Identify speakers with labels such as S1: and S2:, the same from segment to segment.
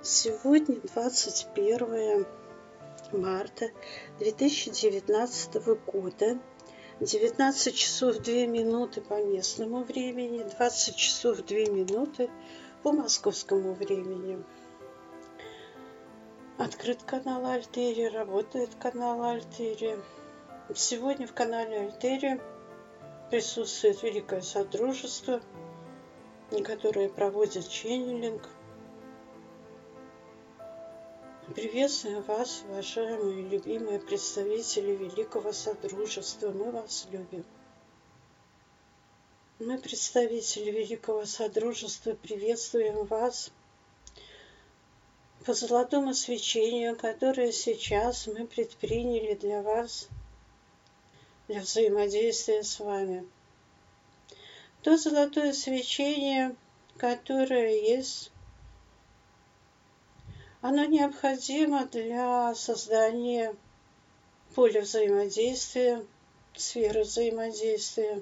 S1: Сегодня 21 марта 2019 года, 19 часов 2 минуты по местному времени, 20 часов 2 минуты по московскому времени. Открыт канал Альтерия, работает канал Альтерия. Сегодня в канале Альтерия присутствует Великое Содружество, которое проводит ченнелинг. Приветствую вас, уважаемые и любимые представители Великого Содружества. Мы вас любим. Мы, представители Великого Содружества, приветствуем вас по золотому свечению, которое сейчас мы предприняли для вас, для взаимодействия с вами. То золотое свечение, которое есть, оно необходимо для создания поля взаимодействия, сферы взаимодействия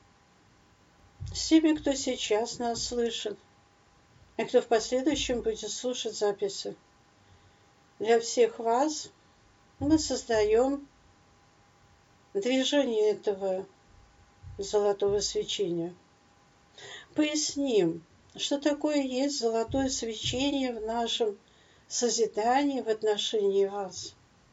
S1: с теми, кто сейчас нас слышит, и кто в последующем будет слушать записи. Для всех вас мы создаем движение этого золотого свечения. Поясним, что такое есть золотое свечение в нашем созидании в отношении вас.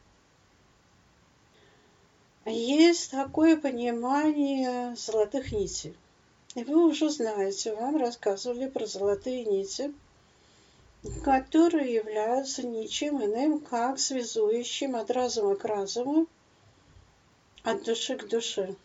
S1: Есть такое понимание золотых нитей. И вы уже знаете, вам рассказывали про золотые нити, которые являются ничем иным, как связующим от разума к разуму, от души к душе.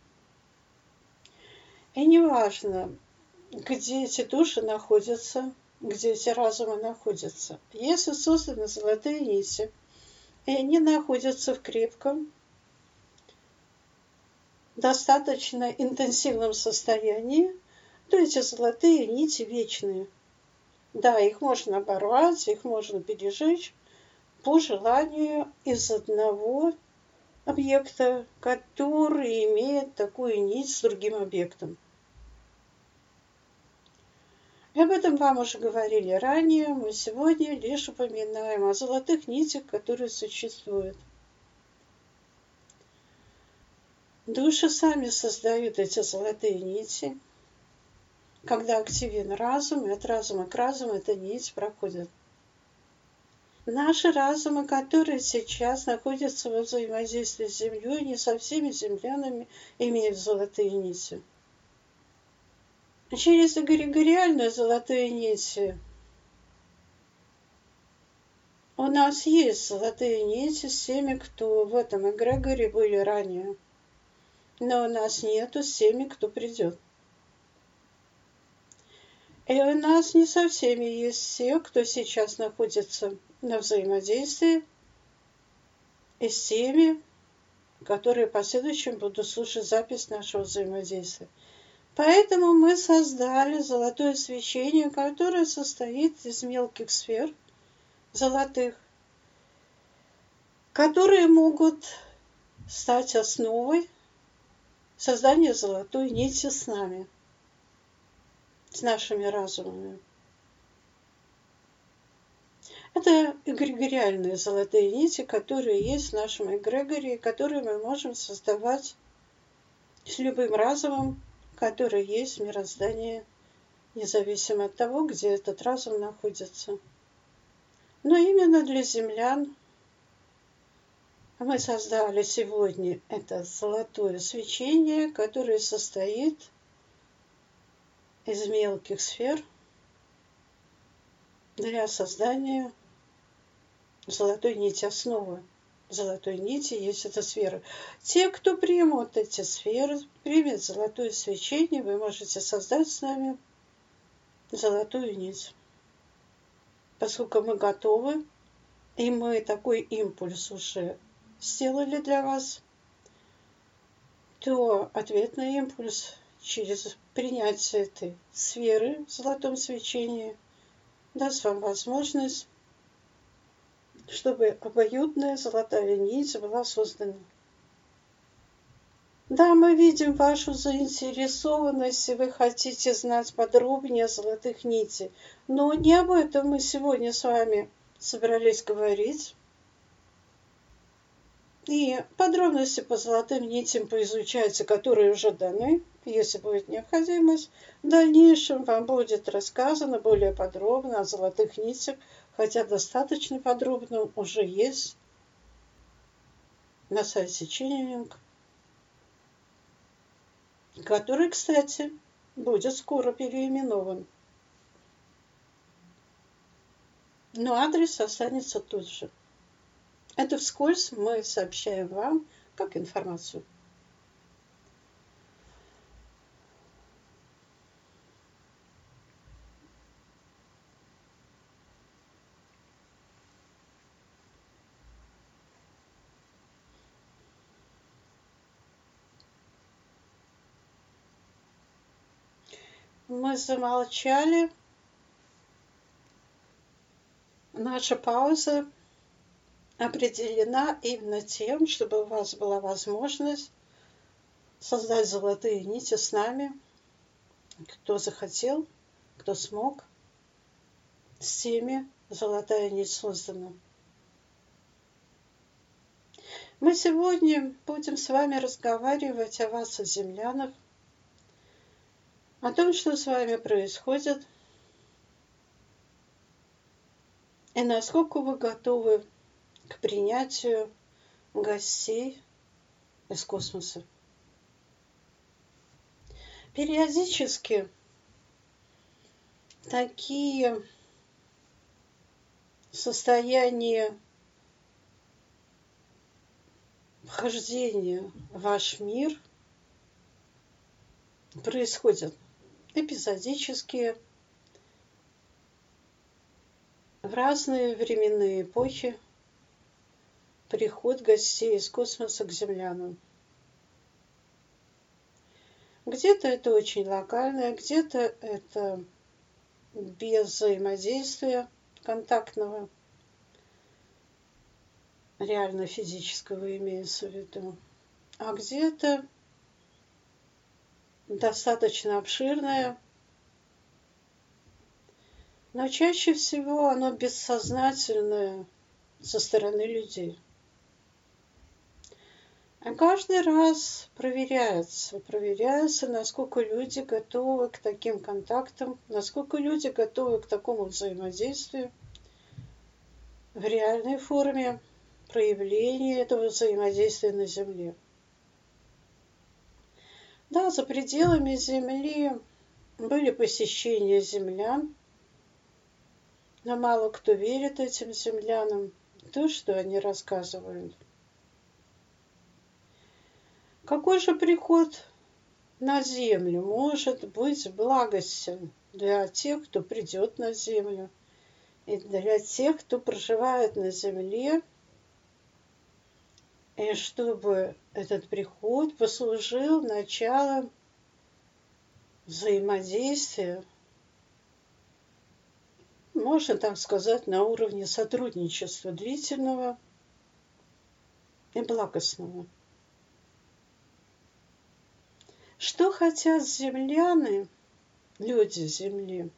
S1: И неважно, где эти души находятся, где эти разумы находятся. Если созданы золотые нити, и они находятся в крепком, достаточно интенсивном состоянии, то эти золотые нити вечные. Да, их можно оборвать, их можно пережечь по желанию из одного объекта, который имеет такую нить с другим объектом. И об этом вам уже говорили ранее, мы сегодня лишь упоминаем о золотых нитях, которые существуют. Души сами создают эти золотые нити. Когда активен разум, и от разума к разуму эта нить проходит. Наши разумы, которые сейчас находятся во взаимодействии с Землей, не со всеми землянами имеют золотые нити. Через эгрегориальные золотые нити у нас есть золотые нити с теми, кто в этом эгрегоре были ранее. Но у нас нету с теми, кто придет. И у нас не со всеми есть те, кто сейчас находится на взаимодействии, и с теми, которые в последующем будут слушать запись нашего взаимодействия. Поэтому мы создали золотое свечение, которое состоит из мелких сфер золотых, которые могут стать основой создания золотой нити с нами, с нашими разумами. Это эгрегориальные золотые нити, которые есть в нашем эгрегоре, которые мы можем создавать с любым разумом, который есть в мироздании, независимо от того, где этот разум находится. Но именно для землян мы создали сегодня это золотое свечение, которое состоит из мелких сфер для создания золотой нити, основы золотой нити есть эта сфера. Те, кто примут эти сферы, примет золотое свечение, вы можете создать с нами золотую нить. Поскольку мы готовы, и мы такой импульс уже сделали для вас, то ответный импульс через принятие этой сферы в золотом свечении даст вам возможность, чтобы обоюдная золотая нить была создана. Да, мы видим вашу заинтересованность, и вы хотите знать подробнее о золотых нитях. Но не об этом мы сегодня с вами собрались говорить. И подробности по золотым нитям поизучайте, которые уже даны. Если будет необходимость, в дальнейшем вам будет рассказано более подробно о золотых нитях, хотя достаточно подробно уже есть на сайте Channeling, который, кстати, будет скоро переименован. Но адрес останется тот же. Это вскользь мы сообщаем вам как информацию. Мы замолчали. Наша пауза определена именно тем, чтобы у вас была возможность создать золотые нити с нами, кто захотел, кто смог. С теми золотая нить создана. Мы сегодня будем с вами разговаривать о вас, о землянах, о том, что с вами происходит, и насколько вы готовы к принятию гостей из космоса. Периодически такие состояния вхождения в ваш мир происходят эпизодически, в разные временные эпохи, приход гостей из космоса к землянам. Где-то это очень локально, где-то это без взаимодействия контактного, реально физического имеется в виду, а где-то достаточно обширное, но чаще всего оно бессознательное со стороны людей. А каждый раз проверяется, насколько люди готовы к таким контактам, насколько люди готовы к такому взаимодействию в реальной форме проявления этого взаимодействия на Земле. Да, за пределами Земли были посещения землян, но мало кто верит этим землянам, то, что они рассказывают. Какой же приход на Землю может быть благостен для тех, кто придет на Землю, и для тех, кто проживает на Земле, и чтобы этот приход послужил началом взаимодействия, можно так сказать, на уровне сотрудничества длительного и благостного. Что хотят земляне, люди Земли,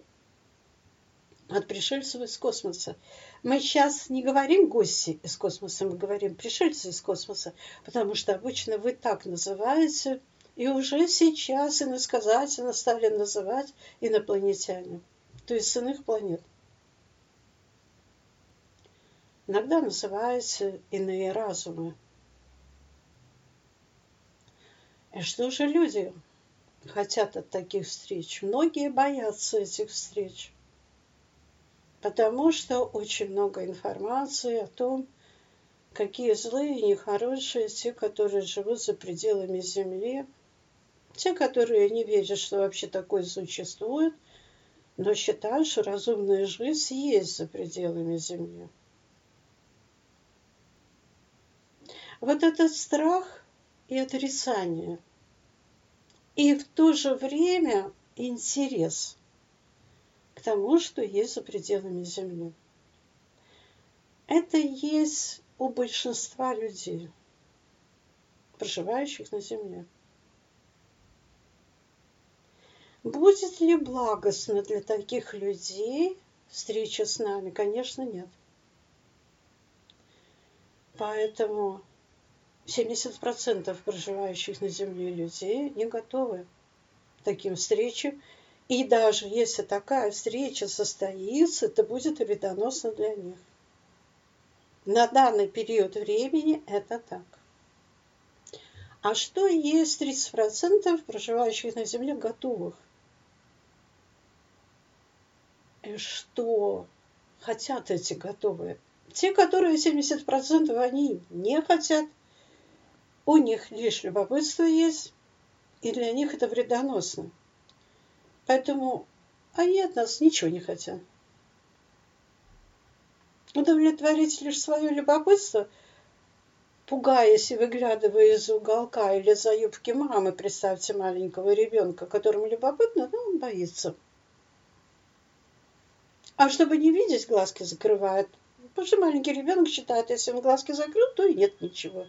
S1: от пришельцев из космоса? Мы сейчас не говорим гости из космоса, мы говорим пришельцы из космоса, потому что обычно вы так называете, и уже сейчас иносказательно стали называть инопланетяне, то есть с иных планет. Иногда называются иные разумы. И что же люди хотят от таких встреч? Многие боятся этих встреч, потому что очень много информации о том, какие злые и нехорошие те, которые живут за пределами Земли, те, которые не верят, что вообще такое существует, но считают, что разумная жизнь есть за пределами Земли. Вот этот страх и отрицание, и в то же время интерес к тому, что есть за пределами Земли. Это есть у большинства людей. проживающих на Земле. Будет ли благостно для таких людей встреча с нами? Конечно, нет. Поэтому 70% проживающих на Земле людей не готовы к таким встречам. И даже если такая встреча состоится, это будет вредоносно для них. На данный период времени это так. А что есть 30% проживающих на Земле готовых? И что хотят эти готовые? Те, которые 70%, они не хотят. У них лишь любопытство есть, и для них это вредоносно. Поэтому они от нас ничего не хотят. Удовлетворить лишь свое любопытство, пугаясь и выглядывая из уголка или за юбки мамы, представьте маленького ребенка, которому любопытно, но он боится. А чтобы не видеть, глазки закрывает. Потому что маленький ребенок считает, если он глазки закрыл, то и нет ничего.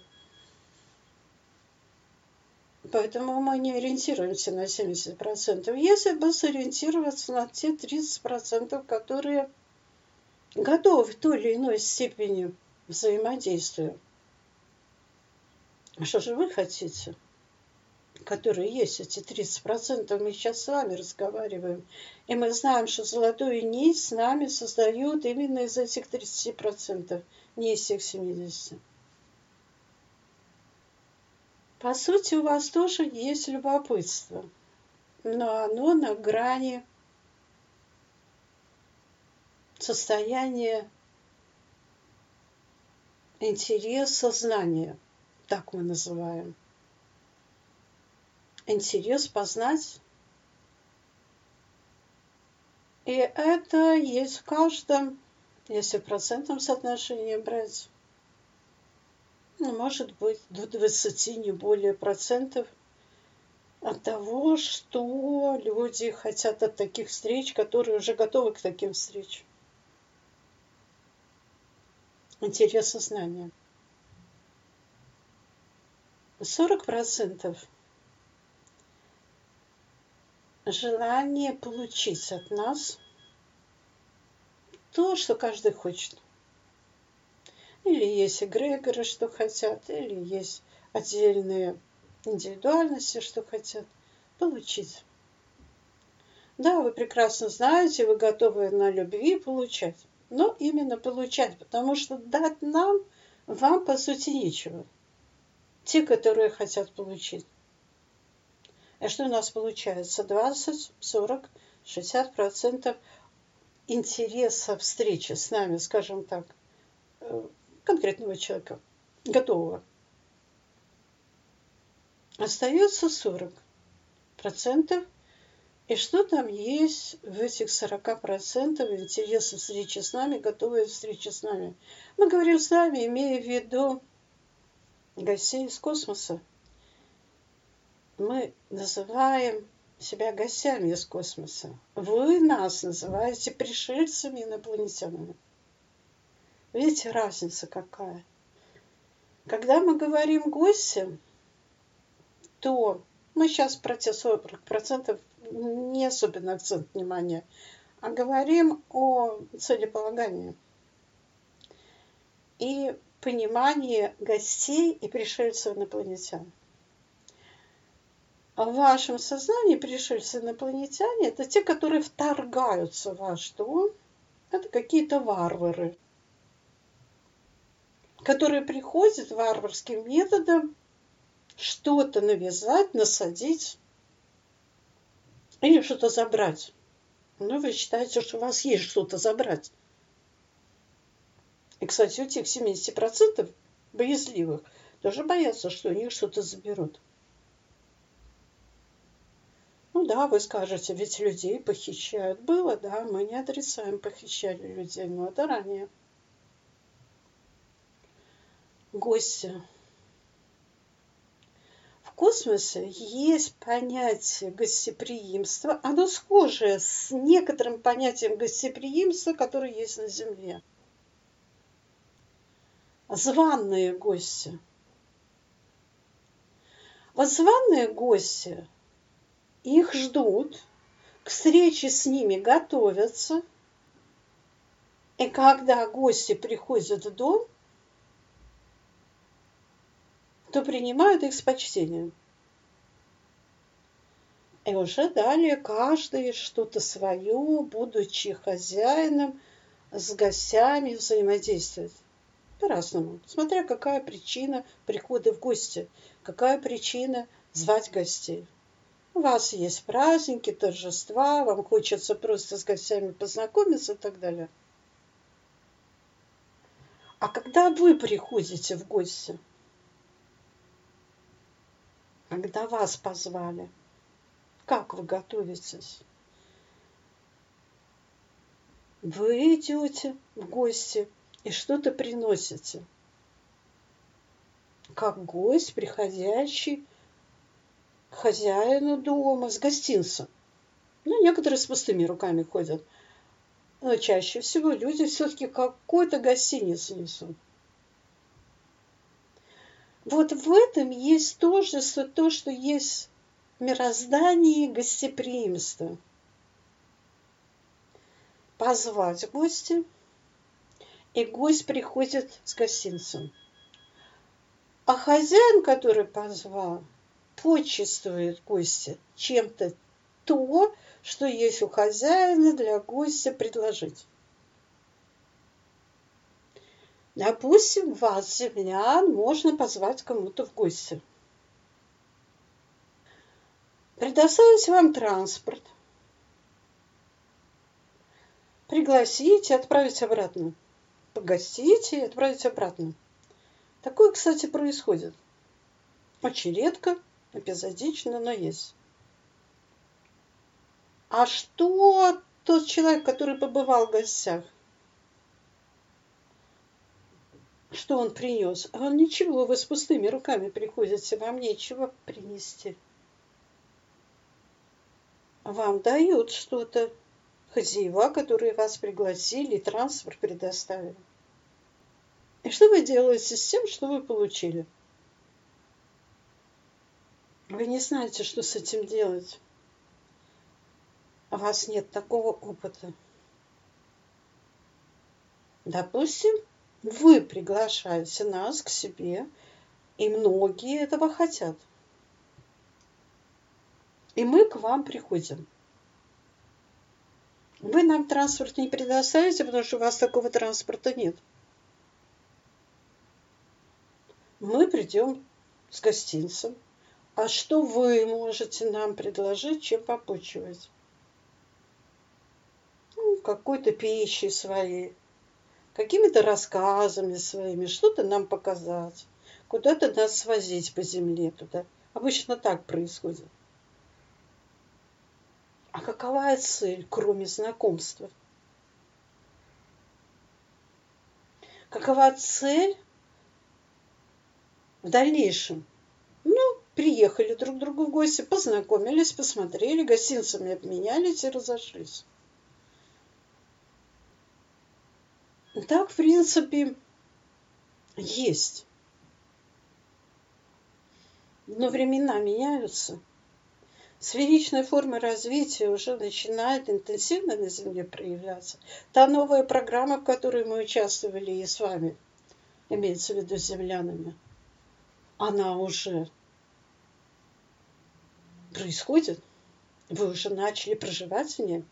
S1: Поэтому мы не ориентируемся на 70%. Если бы сориентироваться на те 30%, которые готовы в той или иной степени взаимодействия. А что же вы хотите? Которые есть эти 30%, мы сейчас с вами разговариваем. И мы знаем, что золотую нить с нами создают именно из этих 30%, не из всех 70%. По сути, у вас тоже есть любопытство, но оно на грани состояния интереса, знания, так мы называем. Интерес познать. И это есть в каждом, если в процентном соотношении брать, может быть до 20, не более процентов от того, что люди хотят от таких встреч, которые уже готовы к таким встречам. Интерес и знания. 40% желание получить от нас то, что каждый хочет. Или есть эгрегоры, что хотят, или есть отдельные индивидуальности, что хотят получить. Да, вы прекрасно знаете, вы готовы на любви получать. Но именно получать, потому что дать вам по сути нечего. Те, которые хотят получить. А что у нас получается? 20, 40, 60% интереса встречи с нами, скажем так, конкретного человека, готового. Остается 40%. И что там есть в этих 40% интереса встречи с нами, готовые встречи с нами? Мы говорим с нами, имея в виду гостей из космоса. Мы называем себя гостями из космоса. Вы нас называете пришельцами, инопланетянами. Видите, разница какая? Когда мы говорим гости, то мы сейчас про те 40% не особенно акцент внимания, а говорим о целеполагании и понимании гостей и пришельцев инопланетян. А в вашем сознании пришельцы инопланетяне – это те, которые вторгаются в ваш дом. Это какие-то варвары, которые приходят варварским методом что-то навязать, насадить или что-то забрать. Но вы считаете, что у вас есть что-то забрать. И, кстати, у тех 70% боязливых тоже боятся, что у них что-то заберут. Ну да, вы скажете, ведь людей похищают. Было, да, мы не отрицаем, похищали людей, но это ранее. Гости. В космосе есть понятие гостеприимства. Оно схожее с некоторым понятием гостеприимства, которое есть на Земле. Званые гости. Вот званые гости, их ждут, к встрече с ними готовятся. И когда гости приходят в дом, то принимают их с почтением. И уже далее каждый что-то свое, будучи хозяином, с гостями взаимодействует. По-разному, смотря какая причина прихода в гости, какая причина звать гостей. У вас есть праздники, торжества, вам хочется просто с гостями познакомиться и так далее. А когда вы приходите в гости, когда вас позвали, как вы готовитесь? Вы идете в гости и что-то приносите. Как гость, приходящий к хозяину дома с гостинцем. Ну, некоторые с пустыми руками ходят. Но чаще всего люди все-таки какой-то гостиниц несут. Вот в этом есть тождество, то, что есть в мироздании гостеприимства. Позвать гостя, и гость приходит с гостинцем. А хозяин, который позвал, почествует гостя чем-то то, что есть у хозяина для гостя предложить. Допустим, вас, землян, можно позвать кому-то в гости. Предоставить вам транспорт. Пригласить и отправить обратно. Погостить и отправить обратно. Такое, кстати, происходит. Очень редко, эпизодично, но есть. А что тот человек, который побывал в гостях? Что он принес? А он ничего, вы с пустыми руками приходите, вам нечего принести. Вам дают что-то хозяева, которые вас пригласили, транспорт предоставили. И что вы делаете с тем, что вы получили? Вы не знаете, что с этим делать. У вас нет такого опыта. Допустим, вы приглашаете нас к себе, и многие этого хотят. И мы к вам приходим. Вы нам транспорт не предоставите, потому что у вас такого транспорта нет. Мы придем с гостинцем. А что вы можете нам предложить, чем попочивать? Какой-то пищей своей, какими-то рассказами своими, что-то нам показать, куда-то нас свозить по земле туда. Обычно так происходит. А какова цель, кроме знакомства? Какова цель в дальнейшем? Ну, приехали друг к другу в гости, познакомились, посмотрели, гостинцами обменялись и разошлись. Так, в принципе, есть. Но времена меняются. Сферичная форма развития уже начинает интенсивно на Земле проявляться. Та новая программа, в которой мы участвовали и с вами, имеется в виду с землянами, она уже происходит. Вы уже начали проживать в ней.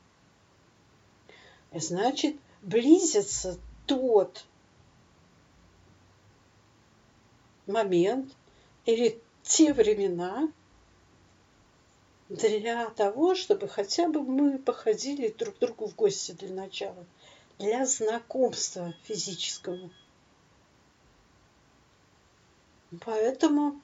S1: Значит, близится тот момент или те времена, для того, чтобы хотя бы мы походили друг к другу в гости для начала, для знакомства физического. Поэтому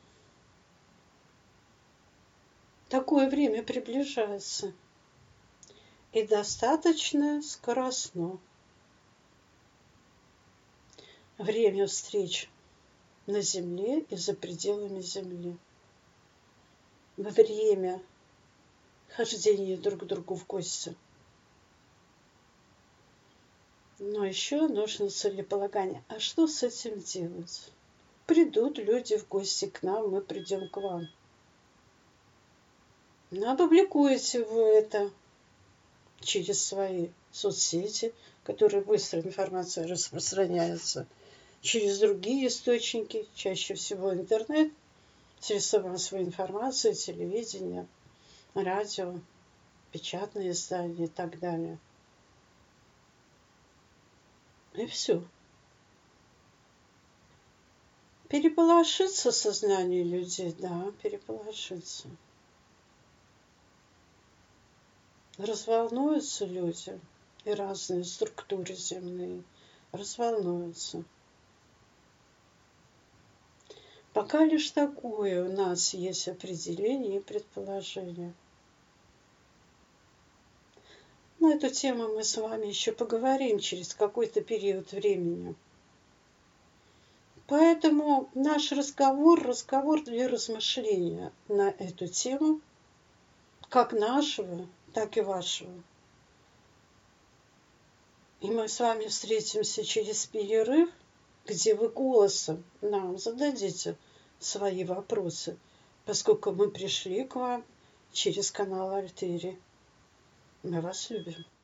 S1: такое время приближается и достаточно скоростно. Время встреч на Земле и за пределами Земли. Время хождения друг к другу в гости. Но еще нужно целеполагание. А что с этим делать? придут люди в гости к нам, мы придем к вам. Опубликуете вы это через свои соцсети, которые быстро информация распространяется, через другие источники, чаще всего интернет, средства массовой информации, телевидение, радио, печатные издания и так далее. И все. Переполошится сознание людей, да, переполошится. Разволнуются люди и разные структуры земные разволнуются. Пока лишь такое у нас есть определение и предположение. На эту тему мы с вами еще поговорим через какой-то период времени. Поэтому наш разговор для размышления на эту тему, как нашего, так и вашего. И мы с вами встретимся через перерыв, где вы голосом нам зададите свои вопросы, поскольку мы пришли к вам через канал Альтери. Мы вас любим.